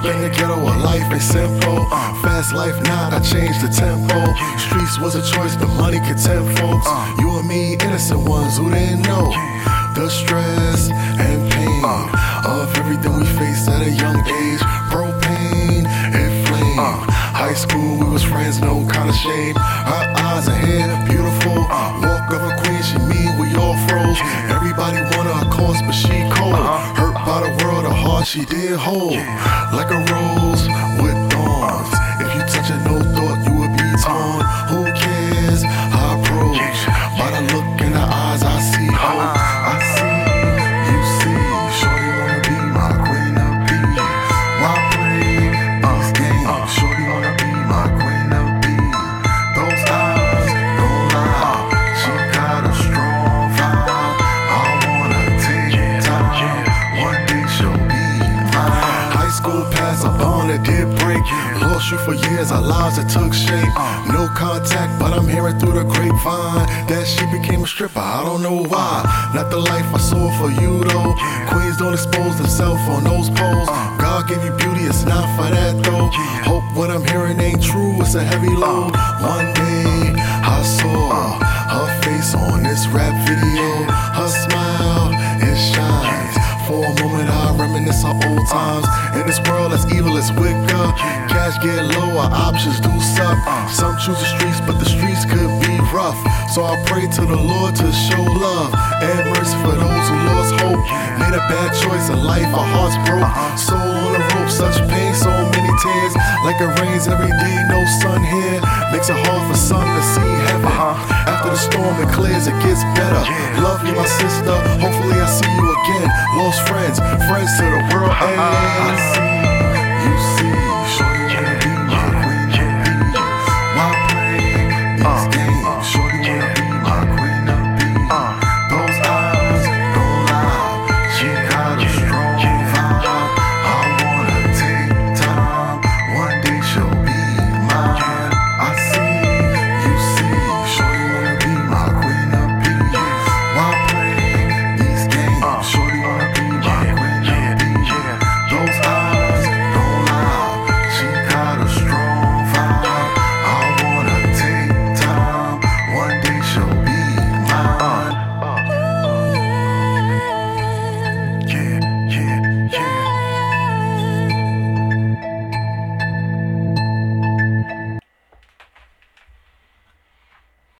in the ghetto, a life ain't simple. Fast life, nah, I changed the tempo. Streets was a choice, but money could tempt folks. You and me, innocent ones who didn't know the stress and pain of everything we faced at a young age. Propane and flame. High school, we was friends, no kind of shame. Her eyes and hair, beautiful. Walk of a queen, she mean, we all froze. Everybody wanted her course, but she cold. Hurt by the world, her heart she did hold. Like a rose with thorns. If you touch it, no thought you would be torn. Who cares? I approach. By the look in her eyes, I see hope. I see, you see. Shorty wanna be my queen of bees. Why play these games? Shorty wanna be my queen of bees. Those eyes don't lie. She got a strong vibe. I wanna take time. One day she'll be mine. High school pass, a bond that did break. Lost you for years, our lives that took shape. No contact, but I'm hearing through the grapevine that she became a stripper. I don't know why. Not the life I saw for you though. Queens don't expose themselves on those poles. God gave you beauty, it's not for that though. Hope what I'm hearing ain't true, it's a heavy load. One day I saw her face on this rap video. Her smile, it shines. For a moment I reminisce of old times. In this world as evil as wicked, cash get low, our options do suck. Some choose the streets, but the streets could be rough. So I pray to the Lord to show love and mercy for those who lost hope. Made a bad choice in life, our hearts broke. Soul on the rope, such pain, so many tears. Like it rains every day, no sun here. Makes it hard for some to see heaven. After the storm it clears, it gets better. Love you, my sister, hopefully I see you again. Lost friends, friends to the world ends.